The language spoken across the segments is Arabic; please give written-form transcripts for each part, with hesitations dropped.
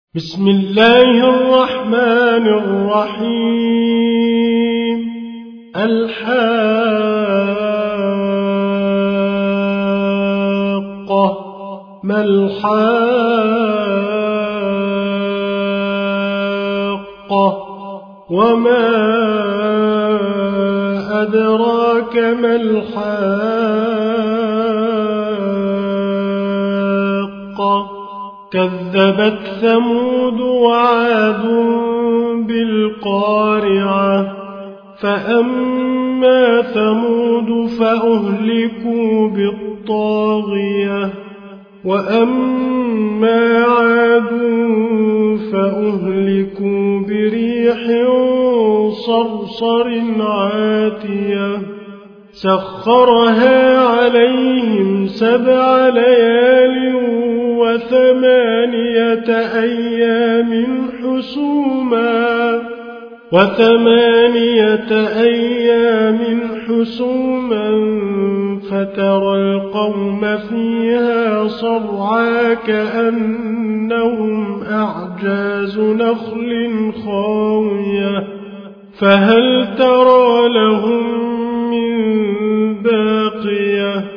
بسم الله الرحمن الرحيم. الحاقة. ما الحاقة؟ وما أدراك ما الحاقة؟ كذبت ثمود وعاد بالقارعة. فأما ثمود فأهلكوا بالطاغية، وأما عاد فأهلكوا بريح صرصر عاتية سخرها عليهم 7 ليال و8 أيام حسوما فترى القوم فيها صرعى كأنهم أعجاز نخل خاوية فهل ترى لهم من باقية.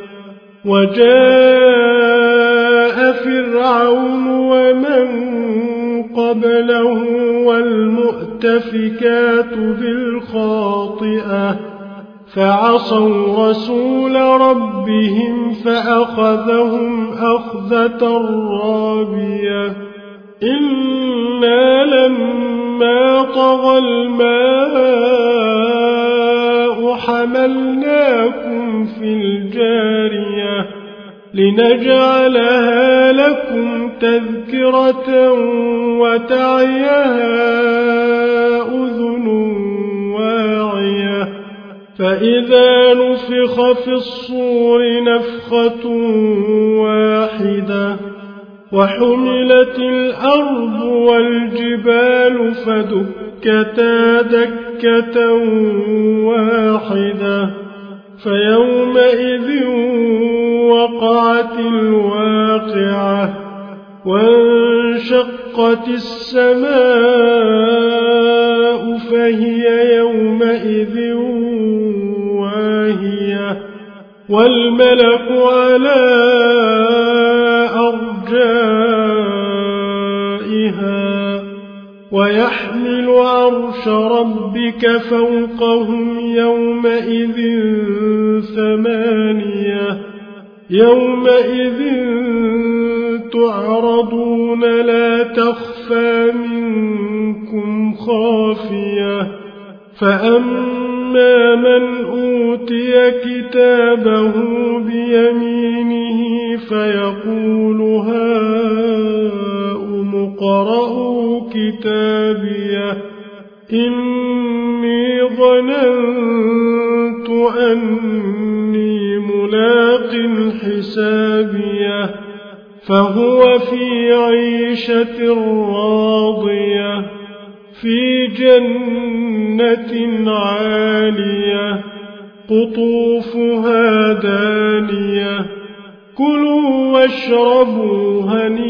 وجاء فرعون ومن قبله والمؤتفكات بالخاطئة فعصوا رسول ربهم فأخذهم أخذة رابية. إنا لما طغى الماء حملناكم في الجارية لنجعلها لكم تذكرة وتعيها أذن واعية. فإذا نفخ في الصور نفخة واحدة وحملت الأرض والجبال فدكتا دكة واحدة فيومئذ وقعت الواقعة وانشقت السماء فهي يومئذ واهية والملك على أرجائها ويحمل عرش ربك فوقهم يومئذ 8. يومئذ تعرضون لا تخفى منكم خافية. فأما من أوتي كتابه بيمينه فيقول هاؤم اقرءوا كتابيه إني ظننت أني ملاق حسابيه فهو في عيشة راضية في جنة عالية قطوفها دانية. كلوا واشربوا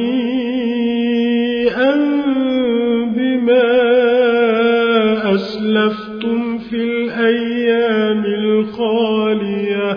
هنيئا بما أسلفتم في الأيام الخالية.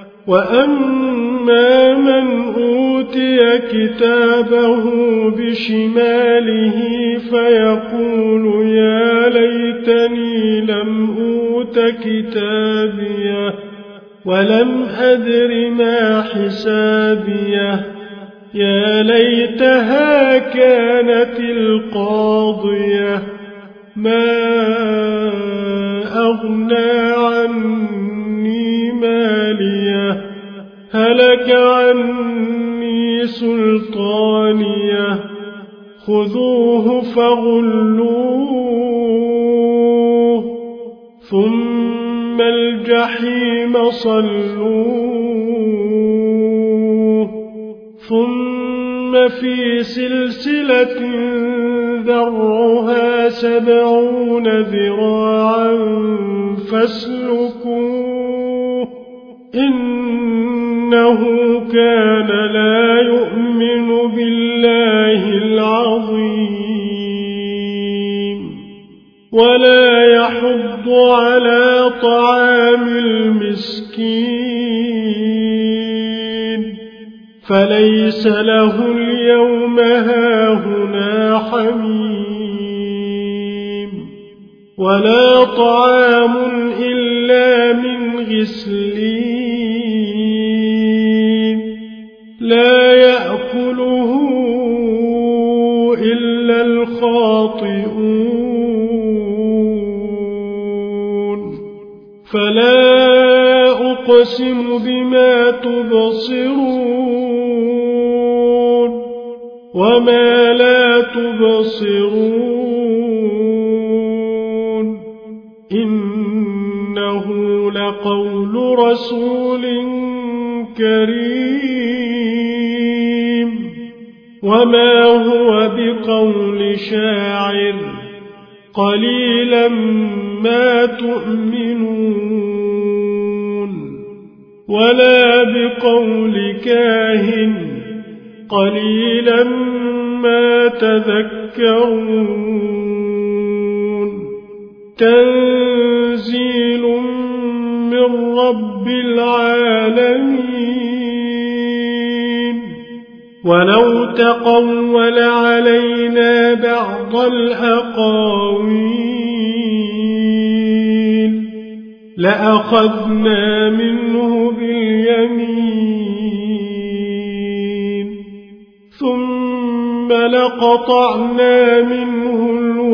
وأما من أوتي كتابه بشماله فيقول يا ليتني لم أوت كتابيه ولم أدر ما حسابيه يا ليتها كانت القاضية ما أغنى عني ماليه هلك عني سلطانيه خذوه فغلوه ثم الجحيم صلوه ثم في سلسلة ذرعها 70 ذراعا فاسلكوه إنه كان لا يؤمن بالله العظيم عظيم ولا يحض على طعام المسكين فليس له اليوم هاهنا حميم ولا طعام إلا من غسلين لا يأكله إلا الخاطئون فلا أقسم بما تبصرون وما لا تبصرون إنه لقول رسول كريم وما هو بقول شاعر قليلا ما تؤمنون ولا بقول كاهن قليلا ما تذكرون تنزيل من رب العالمين ولو تقول علينا بعض الأقاويل لأخذنا منه باليمين ثم لقطعنا منه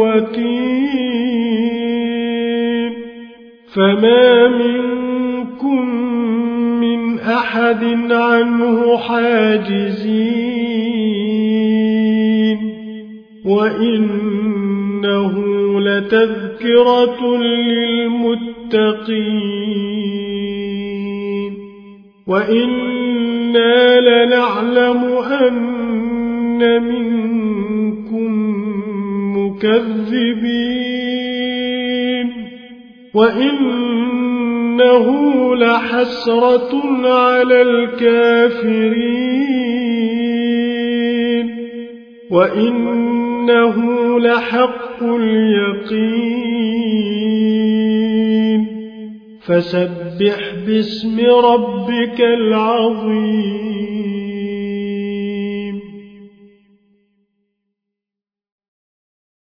الوتين فما منكم من أحد عنه حاجزين وإنه لتذكرة للمتقين وإنا لنعلم أن منكم مكذبين وإنه لحسرة على الكافرين وإنه لحق اليقين فسبح باسم ربك العظيم